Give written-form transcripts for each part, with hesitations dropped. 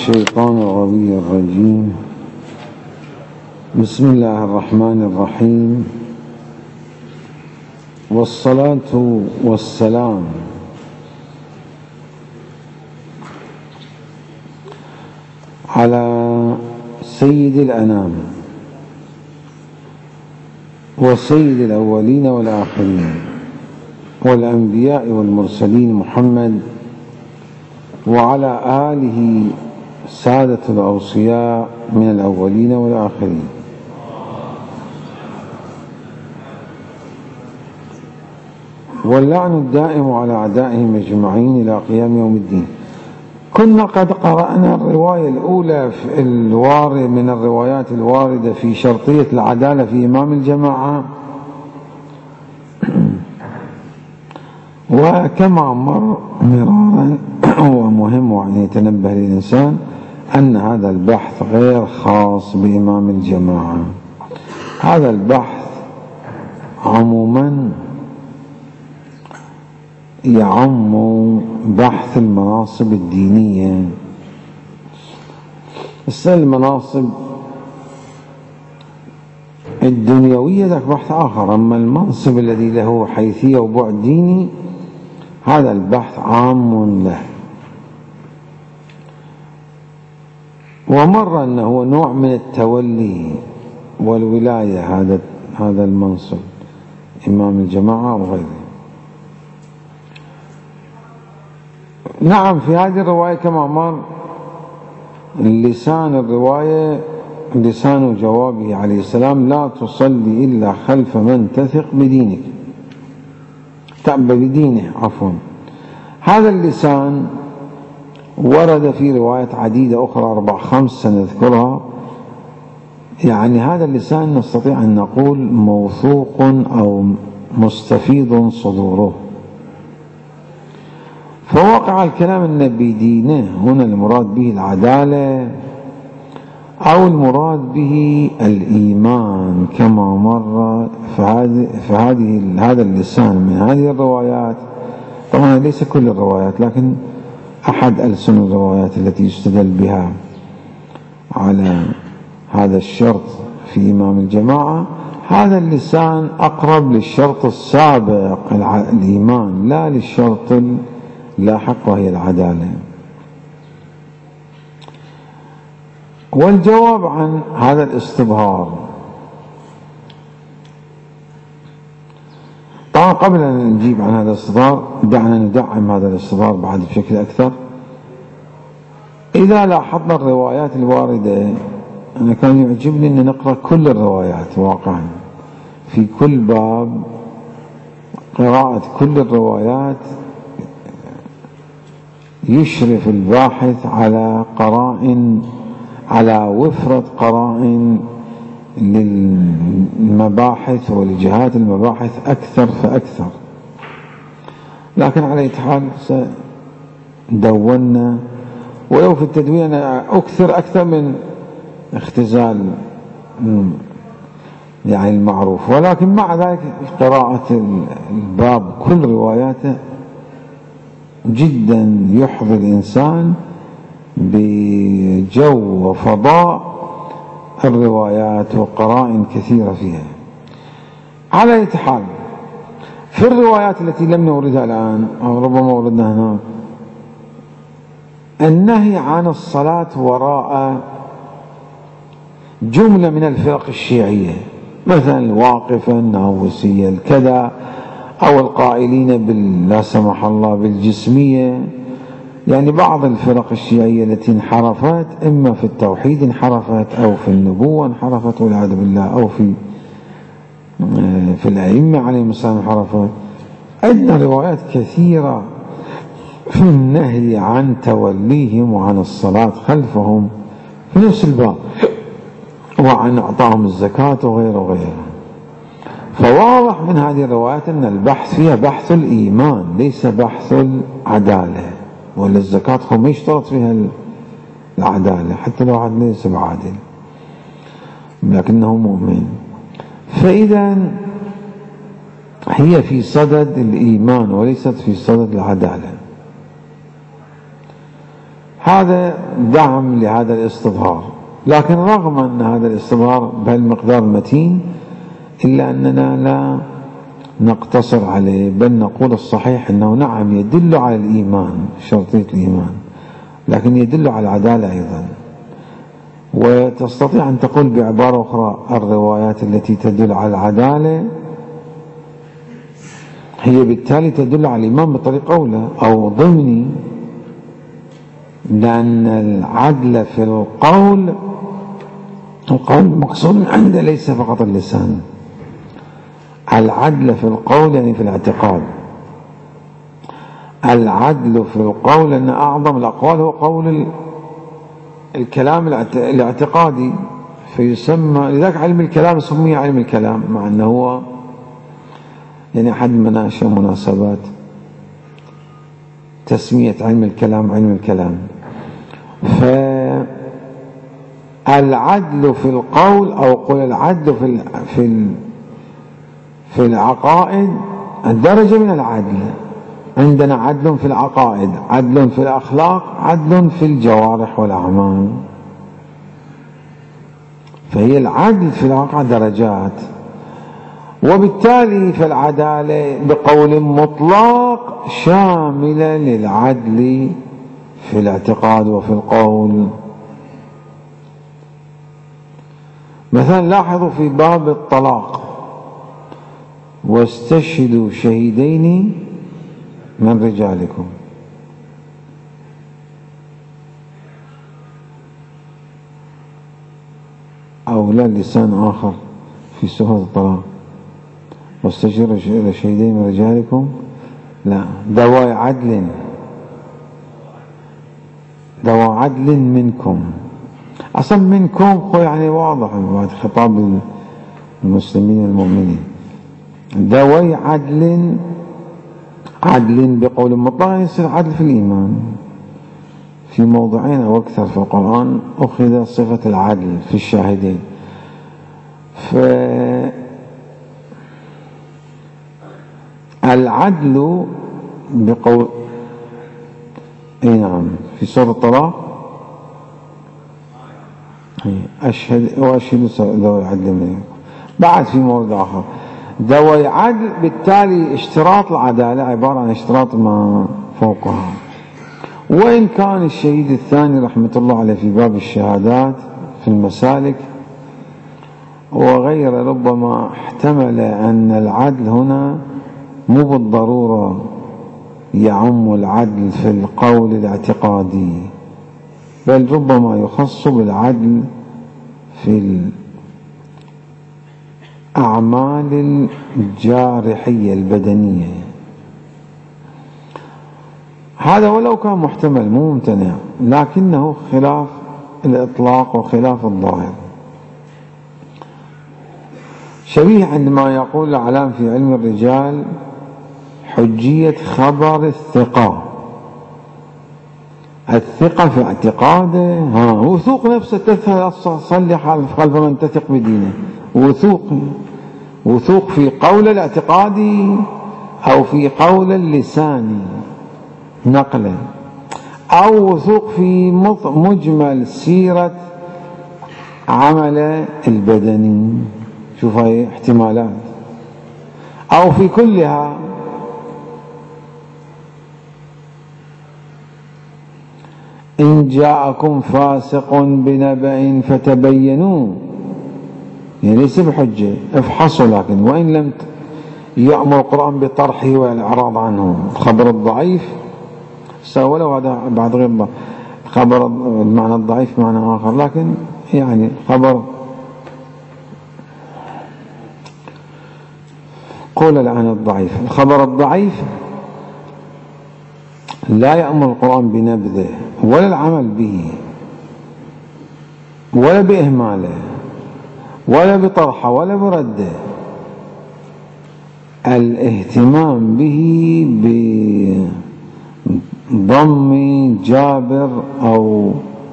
الشيطان الغوي الرجيم. بسم الله الرحمن الرحيم، والصلاة والسلام على سيد الأنام وسيد الأولين والآخرين والأنبياء والمرسلين محمد، وعلى آله سادة الأوصياء من الأولين والآخرين. واللعن الدائم على أعدائهم أجمعين إلى قيام يوم الدين. كنا قد قرأنا الرواية الأولى من الروايات الواردة في شرطية العدالة في إمام الجماعة، وكما مر مرارا هو مهم وأن يتنبه الإنسان أن هذا البحث غير خاص بإمام الجماعة. هذا البحث عموما يعم بحث المناصب الدينية. المناصب الدنيوية ذاك بحث آخر، أما المنصب الذي له حيثية وبعد ديني هذا البحث عام له. ومر أنه هو نوع من التولي والولاية هذا المنصب إمام الجماعة وغيره. نعم، في هذه الرواية كما مر لسان الرواية لسان جوابه عليه السلام: لا تصلي إلا خلف من تثق بدينك، بدينه عفوا. هذا اللسان ورد في روايات عديدة أخرى 4-5 سنذكرها. يعني هذا اللسان نستطيع أن نقول موثوق أو مستفيض صدوره. فوقع الكلام أن بدينه هنا المراد به العدالة أو المراد به الإيمان كما مر. هذا اللسان من هذه الروايات، طبعا ليس كل الروايات لكن أحد ألسن الروايات التي يستدل بها على هذا الشرط في إمام الجماعة. هذا اللسان أقرب للشرط السابق الإيمان لا للشرط اللاحق وهي العدالة. والجواب عن هذا الاستظهار، طبعا قبل أن نجيب عن هذا الاستظهار دعنا ندعم هذا الاستظهار بعد بشكل أكثر. إذا لاحظنا الروايات الواردة، أنا كان يعجبني أن نقرأ كل الروايات واقعا في كل باب. قراءة كل الروايات يشرف الباحث على وفرة قرائن للمباحث ولجهات المباحث أكثر فأكثر. لكن على أي حال دوننا، ولو في التدوين أكثر من اختزال يعني المعروف، ولكن مع ذلك قراءة الباب كل رواياته جدا يحظي الإنسان بجو وفضاء الروايات وقرائن كثيرة فيها. على أي حال في الروايات التي لم نوردها الآن أو ربما وردنا هناك النهي عن الصلاة وراء جملة من الفرق الشيعية، مثلا الواقفة، الناوسية، الكذا، أو القائلين لا سمح الله بالجسمية. يعني بعض الفرق الشيعية التي انحرفت إما في التوحيد انحرفت أو في النبوة انحرفت والعياذ بالله، أو في الأئمة عليهم السلام انحرفت. عندنا روايات كثيرة في النهي عن توليهم وعن الصلاة خلفهم في نفس الباب، وعن إعطائهم الزكاة وغيره. فواضح من هذه الروايات أن البحث فيها بحث الإيمان ليس بحث العدالة، ولا الزكاة ما يشترط فيها العدالة حتى لو عاد ليس بعادل لكنه مؤمن. فإذا هي في صدد الإيمان وليست في صدد العدالة. هذا دعم لهذا الاستظهار. لكن رغم أن هذا الاستظهار بهالمقدار متين إلا أننا لا نقتصر عليه، بل نقول الصحيح أنه نعم يدل على الإيمان، شرطية الإيمان، لكن يدل على العدالة أيضا. وتستطيع أن تقول بعبارة أخرى الروايات التي تدل على العدالة هي بالتالي تدل على الإيمان بطريق أولى أو ضمني، لأن العدل في القول مقصود عنده ليس فقط اللسان. العدل في القول يعني في الاعتقاد. العدل في القول أن أعظم الأقوال هو قول الكلام الاعتقادي، فيسمى لذلك علم الكلام سمي علم الكلام، مع أنه هو يعني أحد مناسبات تسمية علم الكلام علم الكلام. فالعدل في القول أو قل العدل في العقائد الدرجة من العدل. عندنا عدل في العقائد، عدل في الأخلاق، عدل في الجوارح والأعمال. فهي العدل في الواقع درجات، وبالتالي فالعدالة بقول مطلق شاملة للعدل في الاعتقاد وفي القول. مثلا لاحظوا في باب الطلاق: واستشهدوا شهيدين من رجالكم. أو لا لسان آخر في سورة الطلاق: واستشهدوا شهيدين من رجالكم، لا، ذوي عدل، ذوي عدل منكم. أصلا منكم يعني واضح بعد خطاب المسلمين والمؤمنين. ذوي عدل، عدل بقول مطلق يصير عدل في الإيمان. في موضعين أو أكثر في القرآن أخذ صفة العدل في الشاهدين. فالعدل بقول نعم في سورة الطلاق: أشهد وأشهد ذوي عدل منكم. بعد في مورد آخر ذوي عدل، بالتالي اشتراط العدالة عبارة عن اشتراط ما فوقها. وإن كان الشهيد الثاني رحمة الله عليه في باب الشهادات في المسالك وغير ربما احتمل أن العدل هنا مو بالضرورة يعم العدل في القول الاعتقادي، بل ربما يخص بالعدل في الأعمال الجارحية البدنية. هذا ولو كان محتمل مو ممتنع، لكنه خلاف الإطلاق وخلاف الظاهر. شبيه عندما يقول الأعلام في علم الرجال حجية خبر الثقة. الثقة في اعتقاده وثوق نفسه، تصلي خلف من تثق بدينه، وثوق في قول الاعتقادي أو في قول اللساني نقلا، أو وثوق في مجمل سيرة عمل البدني. شوف هاي احتمالات، أو في كلها. إن جاءكم فاسق بنبأ فتبينوا، يعني ليس بحجة، افحصوا. لكن وإن لم يأمر القرآن بطرحه والإعراض عنه. الخبر الضعيف ولو هذا بعد غير خبر المعنى الضعيف معنى آخر، لكن يعني خبر قول الآن الضعيف. الخبر الضعيف لا يأمر القرآن بنبذه ولا العمل به ولا بإهماله ولا بطرحه ولا برده. الاهتمام به بضم جابر أو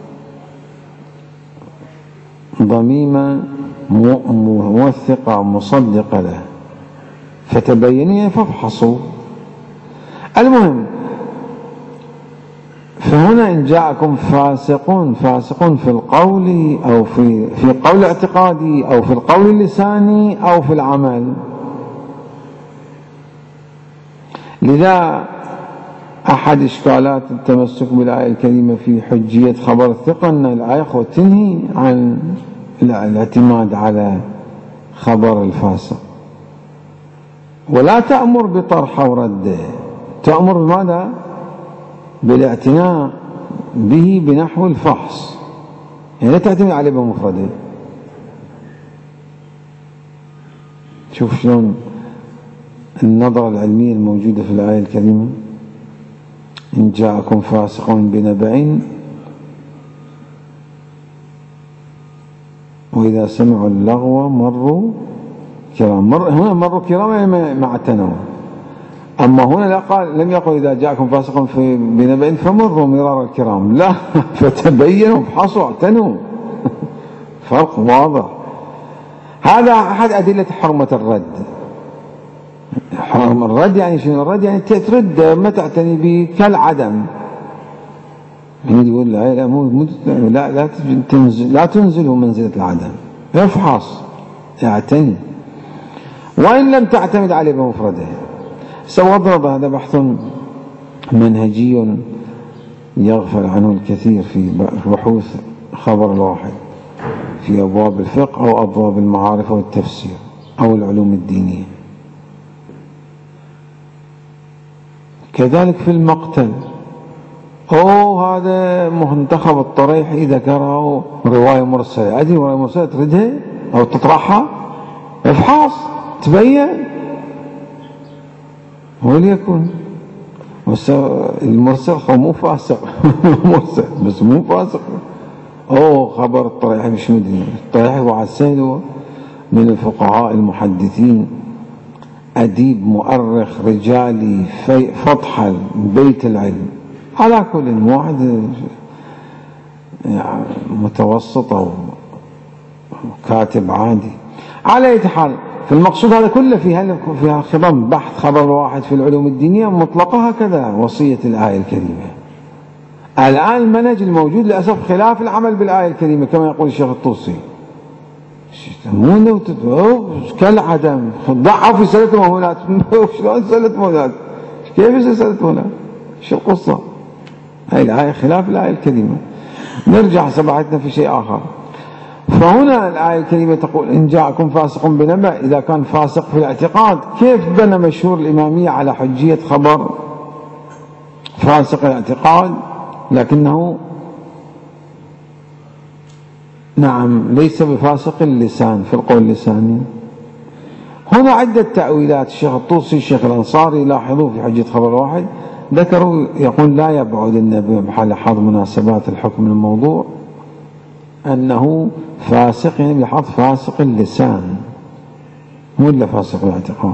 ضميمة موثقة مصدقة له، فتبينوا فافحصوا. المهم فهنا إن جاءكم فاسق في القول أو في قول اعتقادي أو في القول اللساني أو في العمل. لذا أحد إشكالات التمسك بالآية الكريمة في حجية خبر الثقة أن الآية تنهي عن الاعتماد على خبر الفاسق، ولا تأمر بطرحه ورده، تأمر بماذا؟ بالاعتناء به بنحو الفحص، يعني لا تعتمد عليه بمفرده. شوف شلون النظرة العلمية الموجودة في الآية الكريمة. إن جاءكم فاسق بنبأ وإذا سمعوا اللغو مروا كرام. هنا مروا كرام ما اعتنوا. أما هنا لا قال، لم يقل إذا جاءكم فاسق بنبأ فمروا مرار الكرام، لا فتبينوا افحصوا اعتنوا. فرق واضح. هذا أحد أدلة حرمة الرد. حرم الرد يعني شنو؟ الرد يعني ترد ما تعتني به كالعدم. يعني يقول لا تنزله منزلة العدم، افحص اعتني وإن لم تعتمد عليه بمفرده. سأضرب هذا بحث منهجي يغفل عنه الكثير في بحوث خبر الواحد في أبواب الفقه أو أبواب المعارف أو التفسير أو العلوم الدينية. كذلك في المقتل، هذا منتخب الطريحي ذكره رواية مرسلة، أدري رواية مرسلة تردها أو تطرحها، افحص تبين وليكن. المرسل مو فاسق مرسل بس مو فاسق. خبر الطريحي مش مدري. الطريحي هو سهل من الفقهاء المحدثين، أديب مؤرخ رجالي فطحل بيت العلم، على كل واحد يعني متوسط أو كاتب عادي. على أي حال، فالمقصود هذا كله فيها خضم بحث خبر واحد في العلوم الدينية مطلقة، هكذا وصية الآية الكريمة. الآن المنهج الموجود للأسف خلاف العمل بالآية الكريمة كما يقول الشيخ الطوسي. مو كالعدم، ضعوا في سلة مهولات. شلون سلة مهولات؟ كيف سلة مهولات؟ شو القصة؟ هاي الآية خلاف الآية الكريمة. نرجع سبعتنا في شيء آخر. فهنا الآية الكريمة تقول إن جاءكم فاسق بنبأ، إذا كان فاسق في الاعتقاد، كيف بنى مشهور الإمامية على حجية خبر فاسق الاعتقاد لكنه نعم ليس بفاسق اللسان في القول اللساني؟ هنا عدة تأويلات. الشيخ الطوسي الشيخ الأنصاري لاحظوا في حجية خبر واحد ذكروا، يقول لا يبعد النبي بحال حظ مناسبات الحكم الموضوع أنه فاسق، يعني بحظ فاسق اللسان مو إلا فاسق الاعتقاد.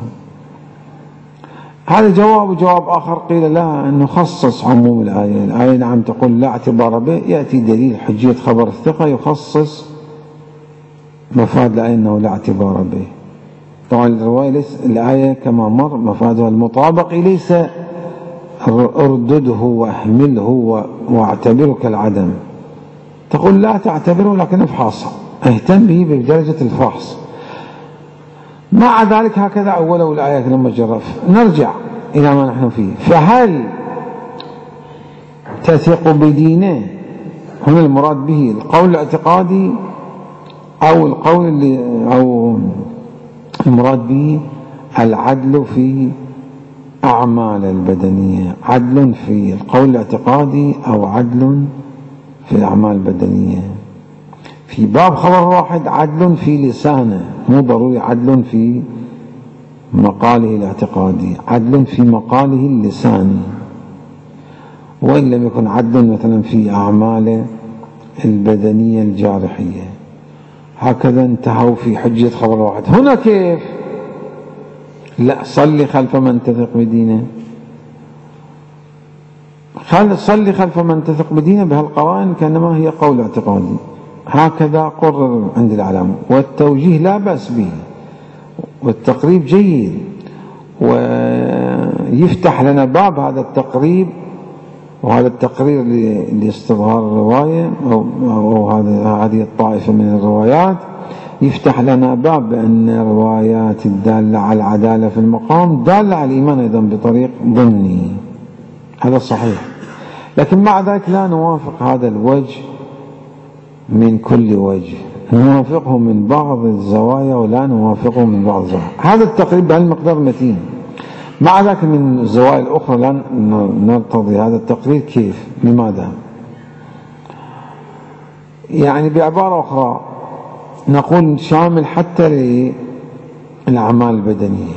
هذا جواب. وجواب آخر قيل لا، أنه خصص عموم الآية. الآية نعم تقول لا اعتبار به، يأتي دليل حجية خبر الثقة يخصص مفاد الآية أنه لا اعتبار به. طبعا الرواية ليس الآية كما مر مفادها المطابق ليس اردده واحمله واعتبره كالعدم. تقول لا تعتبره لكن افحصه، اهتم به بدرجة الفحص. مع ذلك هكذا أولوا الآيات لما جرف. نرجع إلى ما نحن فيه. فهل تثق بدينه؟ هنا المراد به القول الاعتقادي أو القول أو المراد به العدل في أعمال البدنية، عدل في القول الاعتقادي أو عدل في الأعمال البدنية. في باب خبر واحد عدل في لسانه، مو ضروري عدل في مقاله الاعتقادي، عدل في مقاله اللساني، وإن لم يكن عدل مثلا في أعماله البدنية الجارحية. هكذا انتهوا في حجية خبر واحد. هنا كيف؟ لا، صلي خلف من تثق بدينه. صلي خلف من تثق بدينه بهالقوائم كأنما هي قول اعتقادي. هكذا قرر عند العلماء، والتوجيه لا بأس به والتقريب جيد، ويفتح لنا باب هذا التقريب وهذا التقرير لاستظهار الرواية أو هذه الطائفة من الروايات يفتح لنا باب بأن الروايات الدالة على العدالة في المقام دالة على الإيمان أيضا بطريق ضمني، هذا صحيح. لكن مع ذلك لا نوافق هذا الوجه من كل وجه، نوافقه من بعض الزوايا ولا نوافقه من بعض الزوايا. هذا التقرير بهالمقدار متين، مع ذلك من الزوايا الأخرى لا نرتضي هذا التقرير. كيف؟ لماذا؟ يعني بعبارة أخرى نقول شامل حتى للأعمال البدنية.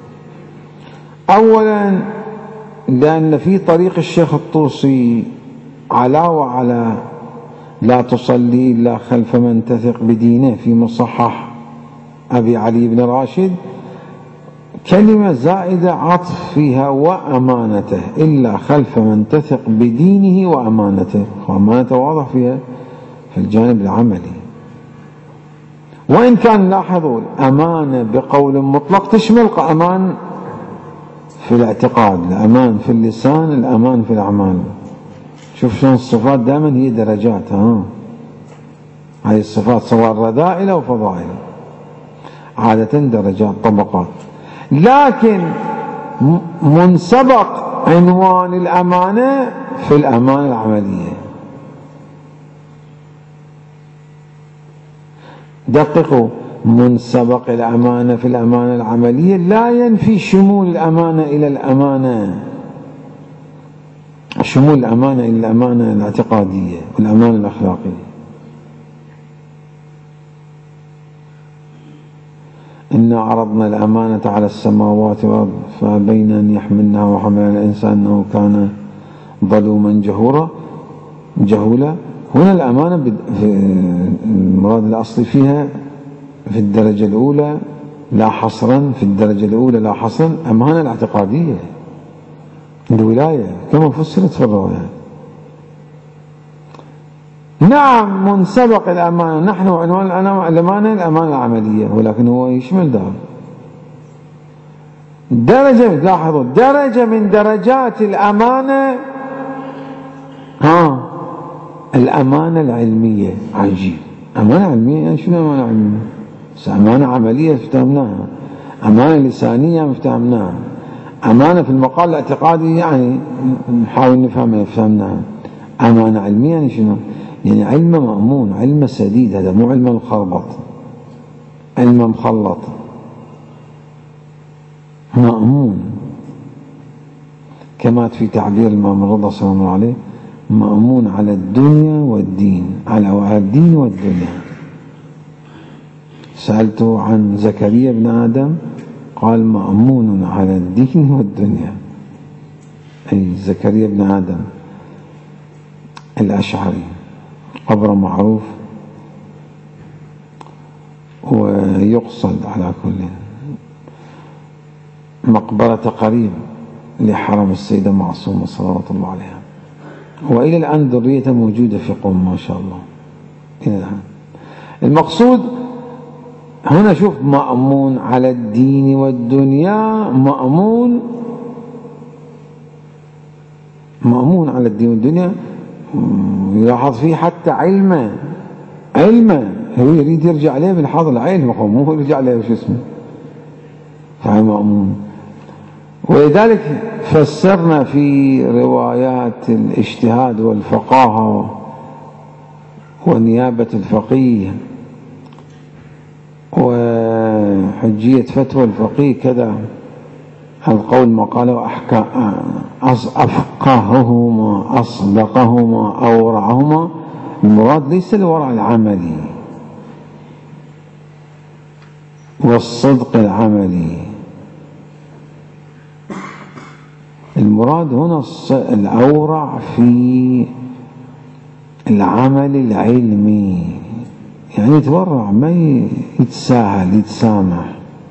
أولا لأن في طريق الشيخ الطوسي علاوة على لا تصلي إلا خلف من تثق بدينه في مصحح أبي علي بن راشد كلمة زائدة عطف فيها وأمانته، إلا خلف من تثق بدينه وأمانته، وأمانته واضح فيها في الجانب العملي. وإن كان لاحظوا الأمانة بقول مطلق تشمل أمان في الاعتقاد، الأمان في اللسان، الأمان في الأعمال. شوف شلون الصفات دائما هي درجات، هاي الصفات سواء رذائل أو فضائل عادة درجات طبقات. لكن منسبق عنوان الأمانة في الأمانة العملية. دققوا، منسبق الأمانة في الأمانة العملية لا ينفي شمول الأمانة إلى الأمانة، شمول الأمانة إلى الأمانة الاعتقادية والأمانة الأخلاقية. إنا عرضنا الأمانة على السماوات والأرض فأبين أن يحملنها وحملها الإنسان إنه كان ظلوما جهولا. هنا الأمانة في المراد الأصلي فيها في الدرجة الأولى لا حصرا، في الدرجة الأولى لا حصرا أمانة الاعتقادية الولاية كما فسرت في الروايات. نعم منسبق الأمانة، نحن عنوان الأمانة الأمانة العملية، ولكن هو يشمل دار درجة. لاحظوا درجة من درجات الأمانة الأمانة العلمية. عجيب، أمانة علمية يعني شنو أمانة علمية؟ أمانة عملية افتهمناها، أمانة لسانية افتهمناها، أمانة في المقال الاعتقادي يعني نحاول نفهمها فهمناها. أمانة علمية يعني شنو؟ يعني علم مأمون، علم سديد، هذا مو علم مخربط، علم مخلط، مأمون. كما في تعبير الإمام الرضا صلى الله عليه مأمون على الدنيا والدين، على الدين والدنيا. سألته عن زكريا بن آدم قال مأمون على الدين والدنيا، أي زكريا بن آدم الأشعري، قبر معروف ويقصد على كل مقبرة قريب لحرم السيدة معصومة صلوات الله عليها، وإلى الآن ذريته موجودة في قم ما شاء الله إلى الآن. المقصود هنا شوف مأمون على الدين والدنيا، مأمون على الدين والدنيا. يلاحظ فيه حتى علمه هو يريد يرجع عليه بالحظ العلم، مو يرجع عليه وش اسمه مأمون. ولذلك فسرنا في روايات الاجتهاد والفقاهة ونيابة الفقيه وحجية فتوى الفقيه كذا القول ما قاله أفقههما أصدقهما أورعهما. المراد ليس الورع العملي والصدق العملي، المراد هنا الأورع في العمل العلمي، يعني يتورع ما يتساهل يتسامح،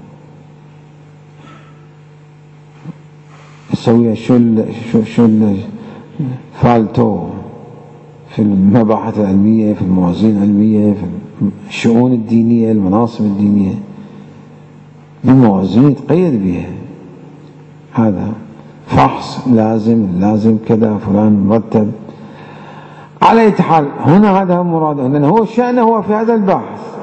يسوي شل فالتو في المباحث العلمية، في الموازين العلمية، في الشؤون الدينية، المناصب الدينية، بموازين يتقيد بها. هذا فحص لازم كذا فلان مرتب. على أي حال هنا هذا مراد، لأن هو شأنه هو في هذا البحث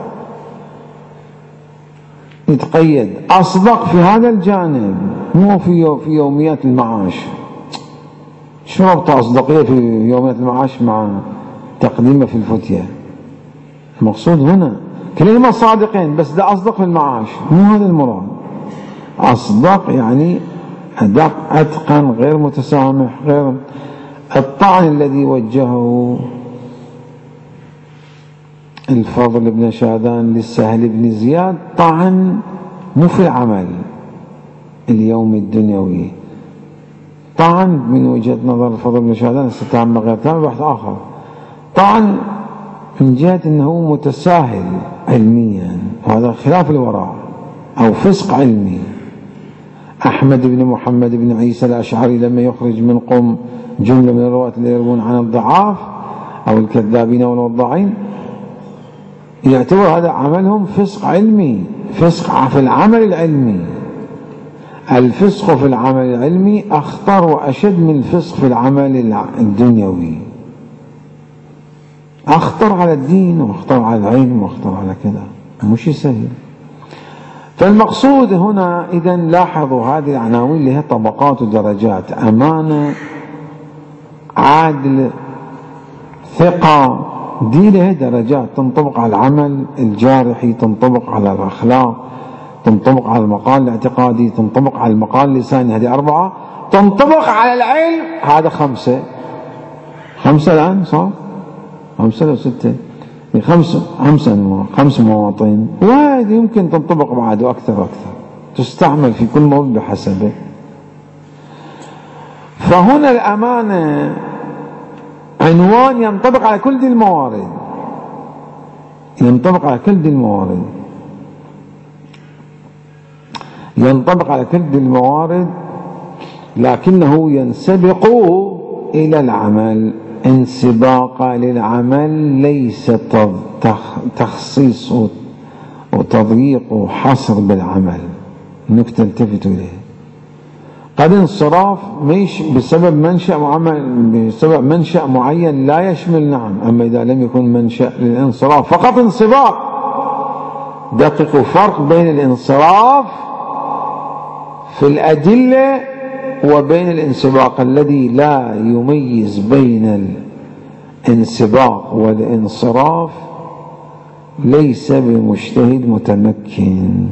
يتقيد أصدق في هذا الجانب، مو في يوميات المعاش. شو ربط أصدقية في يوميات المعاش مع تقديمه في الفتية؟ المقصود هنا كلمة صادقين، بس ده أصدق في المعاش، مو هذا المراد. أصدق يعني أدق، أتقن، غير متسامح، غير الطعن الذي وجهه الفضل بن شاذان للسهل بن زياد طعن مو في العمل اليومي الدنيوي، طعن من وجهة نظر الفضل بن شاذان ستعمل غير تام بحث آخر، طعن من جهة أنه متساهل علميا، وهذا خلاف الورع أو فسق علمي. أحمد بن محمد بن عيسى الأشعري لما يخرج من قم جملة من الرواة اللي يروون عن الضعاف أو الكذابين والوضاعين، يعتبر هذا عملهم فسق علمي، فسق في العمل العلمي. الفسق في العمل العلمي أخطر وأشد من الفسق في العمل الدنيوي، أخطر على الدين وأخطر على العلم وأخطر على كذا، مش سهل. فالمقصود هنا إذا لاحظوا هذه العناوين اللي هي طبقات ودرجات: أمانة، عدل، ثقة. دي له درجات تنطبق على العمل الجارحي، تنطبق على الأخلاق، تنطبق على المقال الاعتقادي، تنطبق على المقال اللساني، هذه 4، تنطبق على العلم، هذا 5. 5 الآن صار 5 أو 6، 5 مواطن، وهذه يمكن تنطبق بعد أكثر تستعمل في كل موضوع بحسبه. فهنا الأمانة عنوان ينطبق على كل دي الموارد، ينطبق على كل دي الموارد، ينطبق على كل دي الموارد، لكنه ينسبق إلى العمل. انسباق للعمل ليس تخصيص وتضييق وحصر بالعمل، نكتة التفتوا إليه. قد انصراف مش بسبب منشأ معين لا يشمل، نعم، أما إذا لم يكن منشأ للانصراف فقط انسباق. دققوا فرق بين الانصراف في الأدلة وبين الانسباق الذي لا يميز بين الانسباق والانصراف ليس بمجتهد متمكن.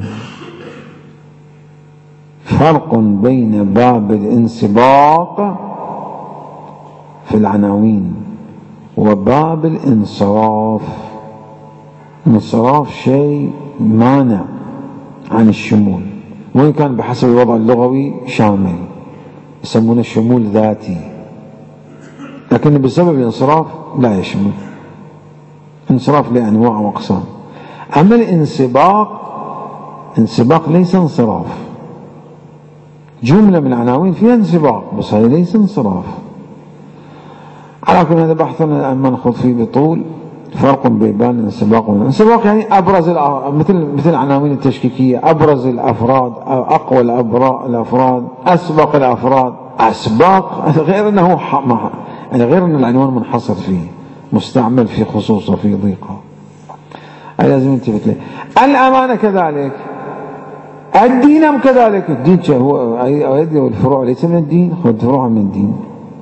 فرق بين باب الانسباق في العناوين وباب الانصراف. الانصراف شيء مانع عن الشمول، وإن كان بحسب الوضع اللغوي شامل، يسمونه شمول ذاتي، لكن بسبب الانصراف لا يشمل. انصراف لأنواع وأقسام. أما الانسباق، انسباق ليس انصراف. جملة من العناوين فيها انسباق بس هذا ليس انصراف. على كل هذا بحثنا الآن نخوض فيه بطول. فرق بين الانسباق والانسباق يعني أبرز مثل العناوين التشكيكية: أبرز الأفراد، أقوى الأفراد، أسبق الأفراد. أسباق غير أنه يعني غير أن العنوان منحصر فيه، مستعمل في خصوصه في ضيقه، لازم ننتبه له. الأمانة كذلك، الدين كذلك. الدين هو الفروع ليس من الدين، خذ فروعا من الدين،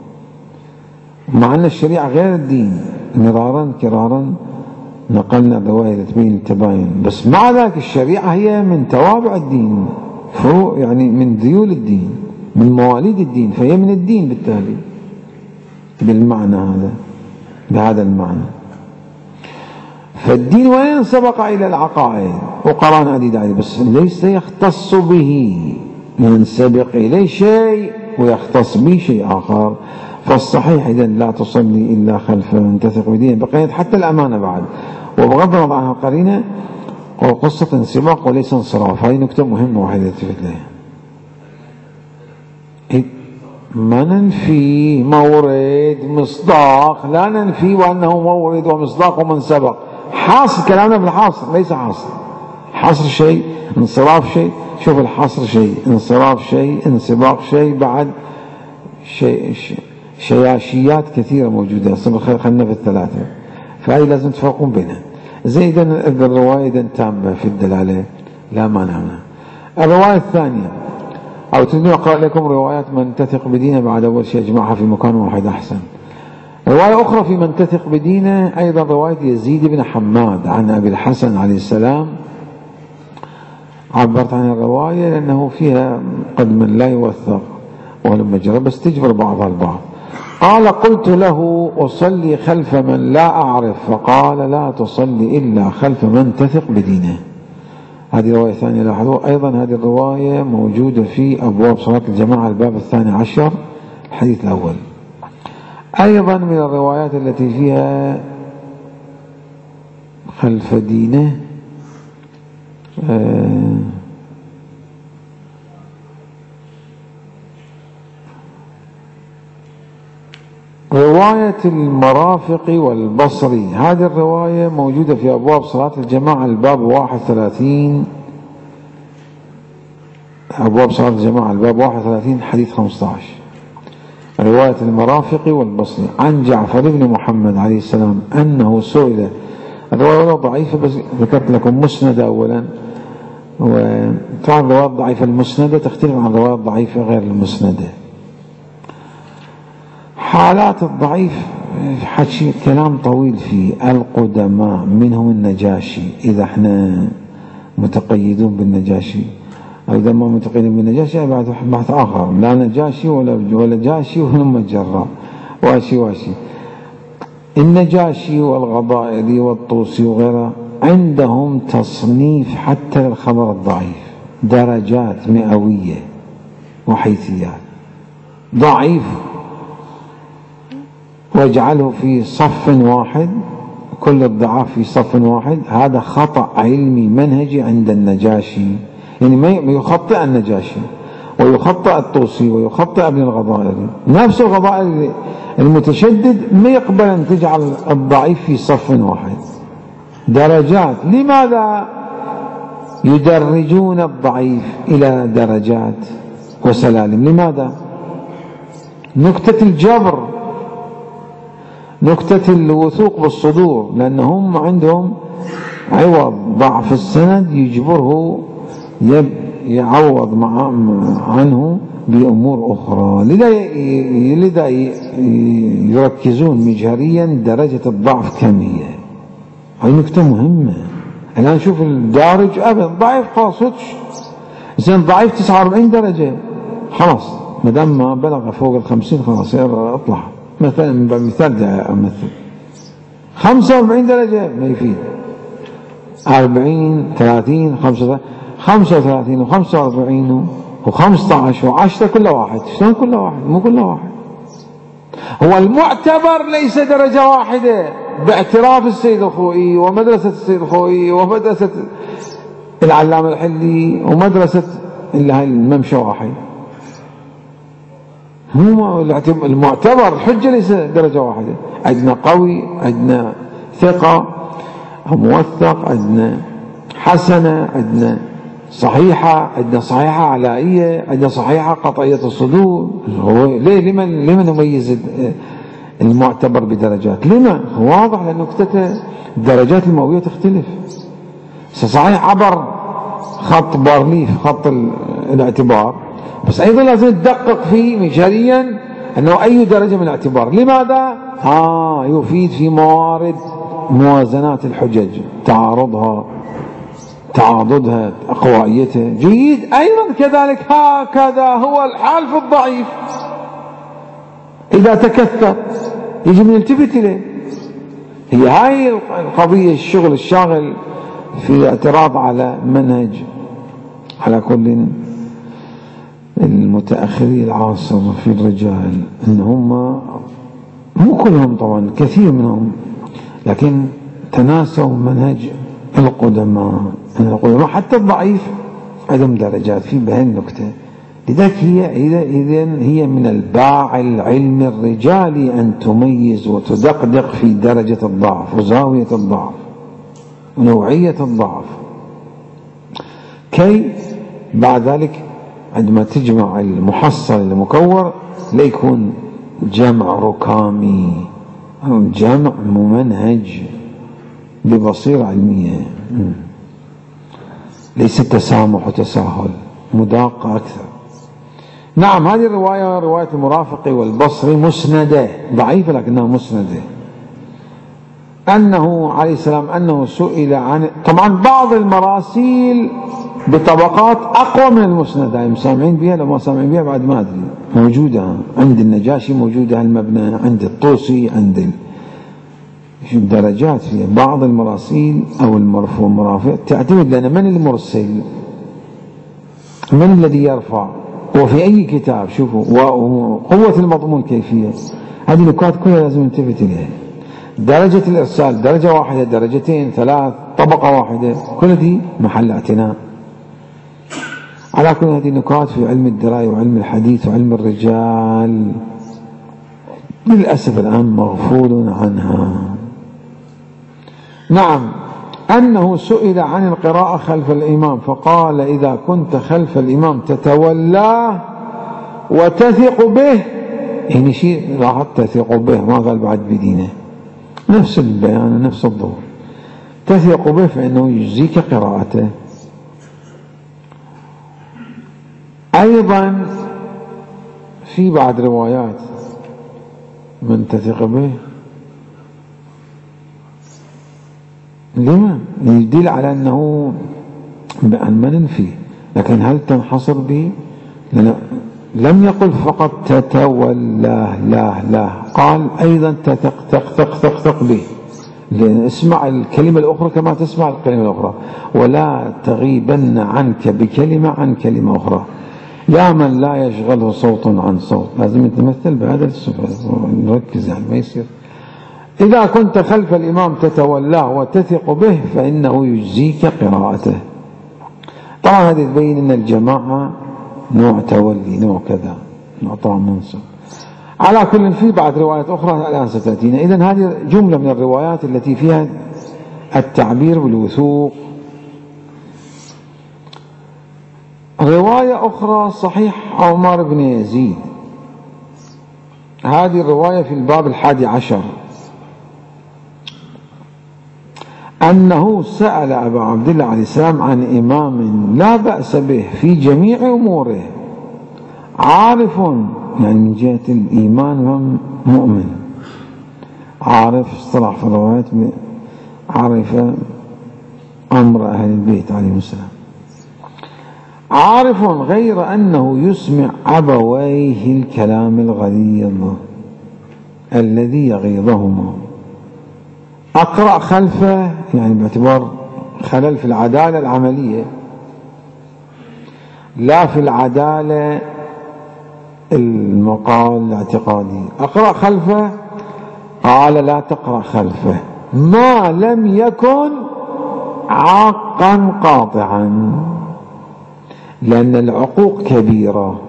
مع أن الشريعة غير الدين. مرارا كرارا نقلنا الرواية لتبين التباين، بس مع ذلك الشريعة هي من توابع الدين، فروع يعني من ذيول الدين، من مواليد الدين، فهي من الدين بالتالي بالمعنى هذا، بهذا المعنى. فالدين وين سبق إلى العقائد وقرآن عديد عليه، بس ليس يختص به، ينسبق إليه شيء ويختص به شيء آخر. فالصحيح إذا لا تصلي إلا خلف من تثق بدينه بقيت حتى الأمانة بعد، وبغض النظر عن القرينة قصة انسباق وليس انصراف. هذه نكتة مهمة واحد يلتفت لها. ما ننفي مورد مصداق، لا ننفي وأنه مورد ومصداق ومن سبق. حاصر كلامنا بالحاصر، ليس حاصر. حصر شيء، انصراف شيء. شوف الحصر شيء، انصراف شيء، انسباق شيء، بعد شياشيات كثيرة موجودة، خلنا في الثلاثة، فهي لازم تفرقون بينها. زيدا الرواية إذا تامة في الدلالة لا مانع منها. الرواية الثانية، أو تريدون أقرأ لكم روايات من تثق بدينه بعد أول شيء أجمعها في مكان واحد أحسن. رواية أخرى في من تثق بدينه أيضا رواية يزيد بن حماد عن أبي الحسن عليه السلام. عبرت عن الرواية لأنه فيها قد من لا يوثق ولما جرب بس تجبر بعضها البعض. قال: قلت له: أصلي خلف من لا أعرف؟ فقال: لا تصلي إلا خلف من تثق بدينه. هذه رواية ثانية. لاحظوا أيضا هذه الرواية موجودة في أبواب صلاة الجماعة الباب 12 الحديث الأول. أيضا من الروايات التي فيها خلف دينه رواية المرافق والبصري. هذه الرواية موجودة في أبواب صلاة الجماعة الباب 31، أبواب صلاة الجماعة الباب 31 حديث 15. رواية المرافق والبصري عن جعفر بن محمد عليه السلام أنه سئل. الرواية ضعيفة بس ذكرت لكم مسندة أولا، وطبعا الرواية الضعيفة المسندة تختلف عن الرواية الضعيفة غير المسندة. حالات الضعيف حكي كلام طويل فيه. القدماء منهم النجاشي، إذا احنا متقيدون بالنجاشي، أو إذا ما متقيدون بالنجاشي بعد بحث آخر، لا نجاشي ولا جاشي ولا مجرى واشي. النجاشي والغضائري والطوسي وغيره عندهم تصنيف حتى للخبر الضعيف، درجات مئوية وحيثيات. ضعيف واجعله في صف واحد، كل الضعاف في صف واحد، هذا خطأ علمي منهجي عند النجاشي. يعني ما يخطئ النجاشي ويخطئ الطوسي ويخطئ ابن الغضائري. نفس الغضائري المتشدد ما يقبل أن تجعل الضعيف في صف واحد، درجات. لماذا يدرجون الضعيف إلى درجات وسلالم؟ لماذا؟ نكتة الجبر، نكتة الوثوق بالصدور، لأنهم عندهم عوض ضعف السند يجبره يعوض عنه بأمور أخرى. لذا يركزون مجهريا درجة الضعف كم هي. هاي نكتة مهمة. الآن نشوف الدارج أبدا ضعيف خلاص زين، ضعيف 49 درجة خلاص، مدام ما بلغ فوق 50 خلاص اطلع. مثلا بمثال أمثل 45 درجة ما يفيد، 40 30 35 و45 و15 و10 كل واحد. شلون كل واحد؟ مو كل واحد. هو المعتبر ليس درجة واحدة باعتراف السيد الخوئي ومدرسة السيد الخوئي ومدرسة العلامة الحلي ومدرسة الممشى واحد. هو المعتبر الحجة ليس درجة واحدة. عندنا قوي، عندنا ثقة موثق، عندنا حسنة، عندنا صحيحة، عندنا صحيحة علائية، عندنا صحيحة قطعية الصدور. لمن نميز المعتبر بدرجات؟ لما؟ واضح لأنه الدرجات المئوية تختلف. صحيح عبر خط بارليف، خط الاعتبار، بس أيضا لازم تدقق فيه مجهريا أنه أي درجة من الاعتبار. لماذا؟ يفيد في موارد موازنات الحجج، تعاضدها، أقوائيتها. جيد. أيضا كذلك هكذا هو الحال في الضعيف، إذا تكثر يجب أن نلتفت إليه. هي هاي القضية، الشغل الشاغل في الاعتراض على منهج على كل المتأخري العاصر في الرجال، إن هم مو كلهم طبعا، كثير منهم، لكن تناسوا منهج القدماء. حتى الضعيف عدم درجات في بهذه النكتة. لذلك هي من الباع العلم الرجالي أن تميز وتدقدق في درجة الضعف وزاوية الضعف ونوعية الضعف، كي بعد ذلك عندما تجمع المحصل المكور لا يكون جمع ركامي أو جمع ممنهج ببصيرة علمية، ليس تسامح وتساهل، مداقة أكثر. نعم، هذه الرواية رواية المرافقي والبصري مسندة ضعيفة لكنها مسندة، أنه عليه السلام أنه سئل عن، طبعا بعض المراسيل بطبقات أقوى من المسندة، يعني سامعين بها لو ما سامعين بها بعد ما أدري، موجودة عند النجاشي، موجودة المبنى عند الطوسي، عند درجات فيها. بعض المراسيل أو المرفوع مرافع تعتمد لنا من المرسل، من الذي يرفع، وفي أي كتاب، شوفوا، وقوة المضمون كيفية. هذه النكات كلها لازم نلتفت إليها. درجة الإرسال درجة واحدة، درجتين، ثلاث، طبقة واحدة، كل دي محل اعتناء. على كل هذه النكات في علم الدراية وعلم الحديث وعلم الرجال للأسف الآن مغفول عنها. نعم، أنه سئل عن القراءة خلف الإمام فقال: إذا كنت خلف الإمام تتولاه وتثق به، يعني شيء لاحظت تثق به، ما قال بعد بدينه، نفس البيان نفس الظهور، تثق به فإنه يجزيك قراءته. أيضا في بعض روايات من تثق به لما يدل على أنه بأن ما ننفيه، لكن هل تنحصر به؟ لأن لم يقل فقط تتولاه، لا، قال أيضا تثق به، لأن اسمع الكلمة الأخرى كما تسمع الكلمة الأخرى، ولا تغيبن عنك بكلمة عن كلمة أخرى، يا من لا يشغله صوت عن صوت. لازم نتمثل بهذا الصفة، نركز يعني ما يصير. إذا كنت خلف الإمام تتولاه وتثق به فإنه يجزيك قراءته. طبعا هذه تبين أن الجماعة نوع تولي، نوع كذا، نوع طعم منصب. على كل في بعض روايات أخرى الآن ستأتينا. إذن هذه جملة من الروايات التي فيها التعبير بالوثوق. رواية أخرى صحيح عمر بن يزيد، هذه الرواية في الباب 11، أنه سأل أبا عبد الله عليه السلام عن إمام لا بأس به في جميع أموره، عارف، يعني من جهة الإيمان مؤمن، عارف اصطلح في الروايات، عارف أمر أهل البيت عليهم السلام، عارف غير أنه يسمع أبويه الكلام الغليظ الذي يغيظهما. أقرأ خلفه يعني باعتبار خلل في العدالة العملية، لا في العدالة المقال الاعتقادي. أقرأ خلفه، قال: لا تقرأ خلفه ما لم يكن عاقا قاطعا، لأن العقوق كبيرة.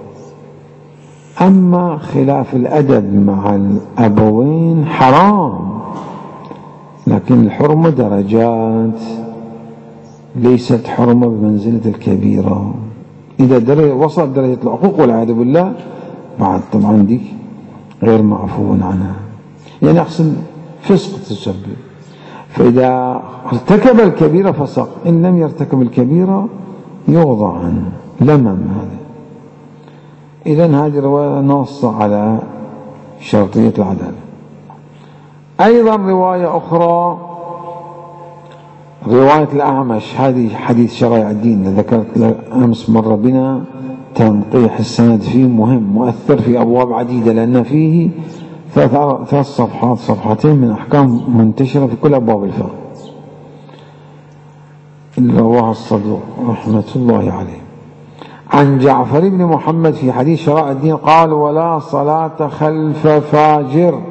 أما خلاف الأدب مع الأبوين حرام، لكن الحرمة درجات، ليست حرمة بمنزلة الكبيرة. إذا وصلت درجة العقوق والعياذ بالله بعد طبعا دي غير معفو عنها، يعني أحسن فسق تسبب. فإذا ارتكب الكبيرة فسق، إن لم يرتكب الكبيرة يوضع عنه لمم هذا. إذن هذه الرواية نص على شرطية العدالة. أيضا رواية أخرى رواية الأعمش، هذه حديث شرائع الدين ذكرت أمس مر بنا، تنقيح السند فيه مهم مؤثر في أبواب عديدة، لأن فيه ثلاث صفحات، صفحتين من أحكام منتشرة في كل أبواب الفقه. رواه الصدوق رحمة الله عليه عن جعفر بن محمد في حديث شرائع الدين قال: ولا صلاة خلف فاجر.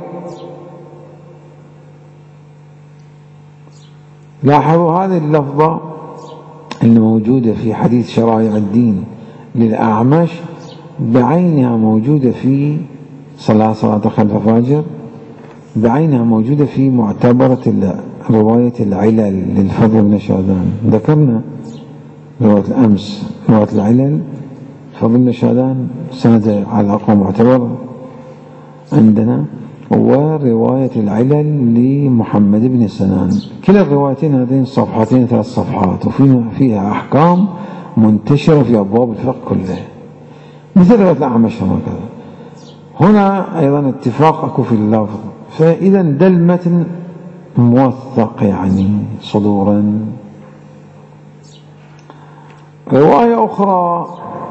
لاحظوا هذه اللفظة الموجودة في حديث شرائع الدين للأعمش بعينها موجودة في صلاة خلف فاجر، بعينها موجودة في معتبرة رواية العلل للفضل بن شاذان. ذكرنا رواية الأمس رواية العلل فضل شهدان سند على الأقوى معتبر عندنا، ورواية العلل لمحمد بن سنان. كلا الروايتين هذين صفحتين 3 صفحات، وفيها أحكام منتشرة في أبواب الفقه كلها، مثل رواية الأعمش هكذا. هنا أيضا اتفاق أكو في اللفظ، فإذا ده المتن موثق يعني صدورا. رواية أخرى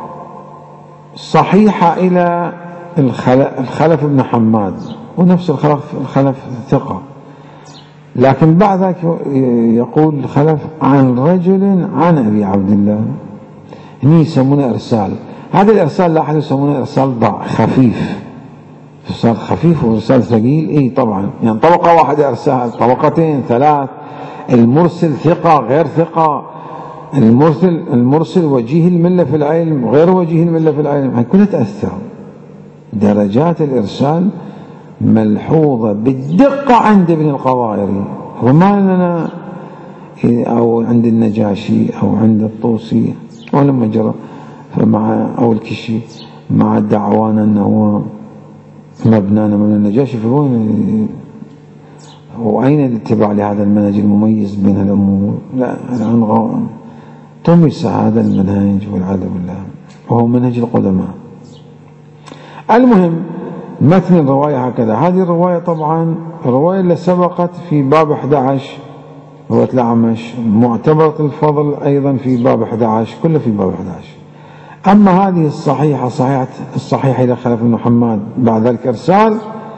صحيحة إلى الخلف بن حماد، ونفس الخلف ثقة، لكن بعد ذلك يقول الخلف عن رجل عن أبي عبد الله، هني يسمونه إرسال. هذا الإرسال لا أحد يسمونه إرسال خفيف، إرسال خفيف وإرسال ثقيل. إيه طبعا يعني طبقة واحدة إرسال، طبقتين 3، المرسل ثقة غير ثقة، المرسل وجيه الملة في العلم غير وجيه الملة في العلم، كلها تأثر. درجات الإرسال ملحوظة بالدقة عند ابن القضائري، وما لنا أو عند النجاشي أو عند الطوسي ولما جرى فمع أو الكشي، مع دعوانا أنه مبنانا من النجاشي، فوين وأين الاتباع لهذا المنهج المميز بين الأمور؟ لا، الآن طمس هذا المنهج والعياذ بالله، وهو منهج القدماء. المهم متن الرواية هكذا. هذه الرواية طبعا الرواية اللي سبقت في باب 11 رواية الأعمش معتبرة الفضل أيضا في باب 11، كله في باب 11. أما هذه الصحيحة إلى خلف بن حماد بعد ذلك إرسال،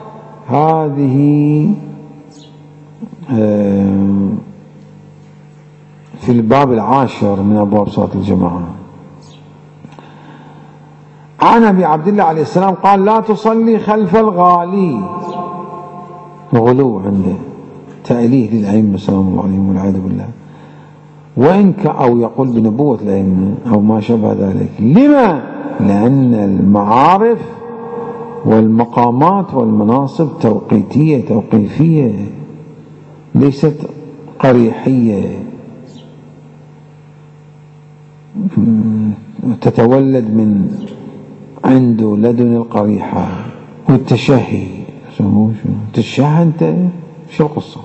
هذه في الباب 10 من أبواب صلاة الجماعة. عن أبي عبد الله عليه السلام قال لا تصلي خلف الغالي، غلو عنده تأليه للأئمة سلام الله عليهم والعياذ بالله، وإن أو يقول بنبوة الأئمة أو ما شابه ذلك. لما؟ لأن المعارف والمقامات والمناصب توقيتية توقيفية، ليست قريحية تتولد من عنده لدن القريحة والتشهي. تشهى أنت؟ شو القصة؟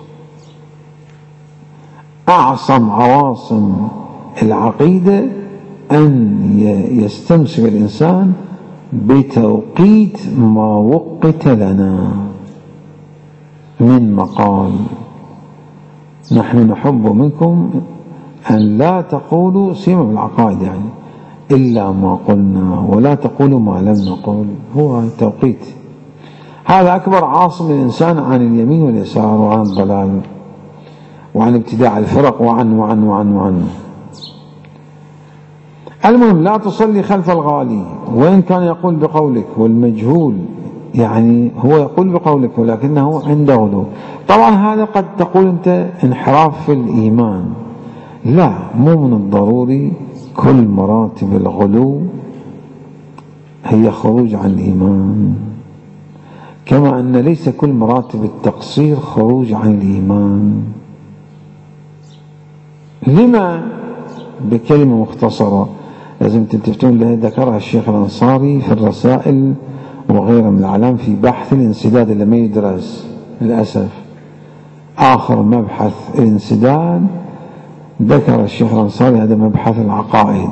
أعصم عواصم العقيدة أن يستمسك الإنسان بتوقيت ما وقت لنا من مقال. نحن نحب منكم أن لا تقولوا سيما بالعقائد يعني إلا ما قلنا، ولا تقولوا ما لم نقل. هو التوقيت هذا أكبر عاصم الإنسان عن اليمين واليسار وعن الضلال وعن ابتداع الفرق وعن. المهم لا تصلي خلف الغالي وإن كان يقول بقولك، والمجهول يعني هو يقول بقولك ولكنه عنده غلو. طبعا هذا قد تقول أنت انحراف في الإيمان، لا، مو من الضروري كل مراتب الغلو هي خروج عن الإيمان، كما أن ليس كل مراتب التقصير خروج عن الإيمان. لما؟ بكلمة مختصرة لازم تلتفتون لها، ذكرها الشيخ الأنصاري في الرسائل وغيرها من الأعلام في بحث الانسداد اللي ما يدرس للأسف. آخر مبحث الانسداد ذكر الشيخ الأنصاري هذا مبحث العقائد.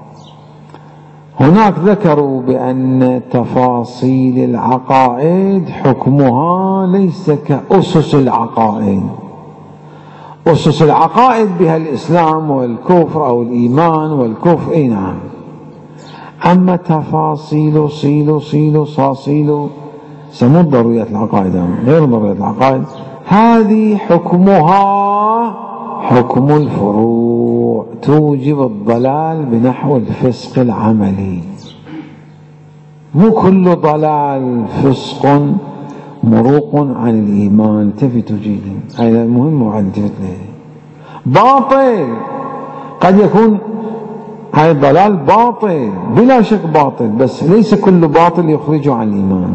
هناك ذكروا بأن تفاصيل العقائد حكمها ليس كأسس العقائد. أسس العقائد بها الإسلام والكفر أو الإيمان والكفر، أي نعم. أما تفاصيل صيل صاصيل سموا ضروريات العقائد غير ضروريات العقائد، هذه حكمها حكم الفروع، توجب الضلال بنحو الفسق العملي. مو كل ضلال فسق مروق عن الإيمان. التفتوا جيدا، هذا مهم وعن التفت له. باطل قد يكون هذا الضلال باطل بلا شك باطل، بس ليس كل باطل يخرج عن الإيمان.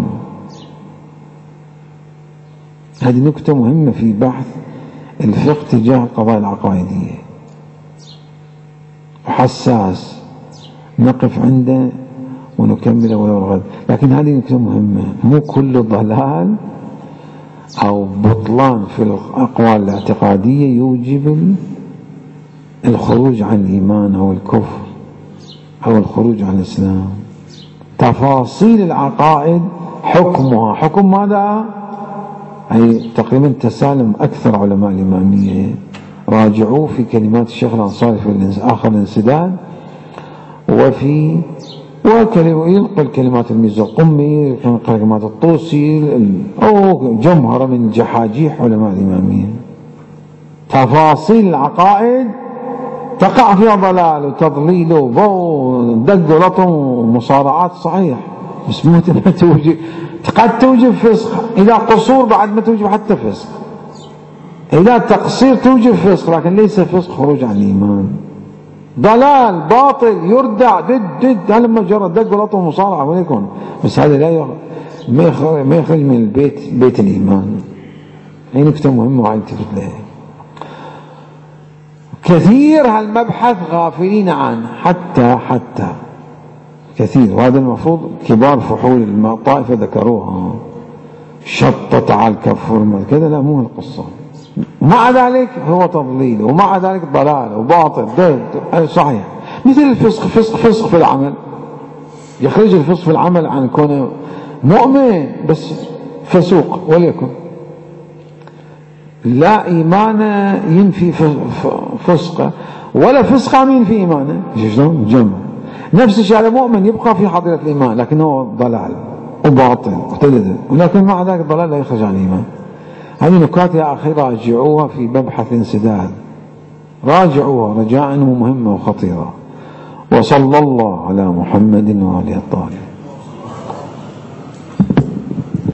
هذه نكتة مهمة في بحث الفقه تجاه القضايا العقائدية، وحساس نقف عنده ونكمل ولو الغد. لكن هذه نكتة مهمة، مو كل ضلال أو بطلان في الأقوال الاعتقادية يوجب الخروج عن الإيمان أو الكفر أو الخروج عن الإسلام. تفاصيل العقائد حكمها حكم ماذا؟ أي تقريبا تسالم أكثر علماء الإمامية. راجعوا في كلمات الشيخ الأنصاري في آخر الانسداد، وفي وينقل كلمات الميزة القمي، كلمات الطوسي، أو جمهرة من الجحاجيح علماء الإمامية. تفاصيل العقائد تقع فيها ضلال وتضليل ودق ولطم ومصارعات، صحيح، بس مو توجب، قد توجب فسق، إذا قصور بعد ما توجب حتى فسق، إذا تقصير توجب فسق، لكن ليس فسق خروج عن الإيمان. ضلال باطل يردع دد هذا مجرد دق ولطم ومصارعة وين يكون، بس هذا لا ما يخرج من البيت، بيت الإيمان. هي نكتة مهمة وعين تفت لها. كثير هالمبحث غافلين عنه، حتى كثير، وهذا المفروض كبار فحول الطائفة ذكروها، شطت على الكفر كذا، لا مو القصة. مع ذلك هو تضليل، ومع ذلك ضلال وباطل، صحيح. مثل الفسق، فسق في العمل، يخرج الفسق في العمل عن كونه مؤمن بس فسوق، وليكن لا إيمان ينفي فسقه، ولا فسق ينفي إيمانه. شلون؟ جمع. نفس الشيء على مؤمن يبقى في حضرة الإيمان، لكنه ضلال وباطل وتلذذ، ولكن مع ذلك الضلال لا يخرج عن الإيمان. هذه نكات يا أخي راجعوها في مبحث الانسداد، راجعوها رجاء مهمة وخطيرة. وصلى الله على محمد وآله الطاهرين.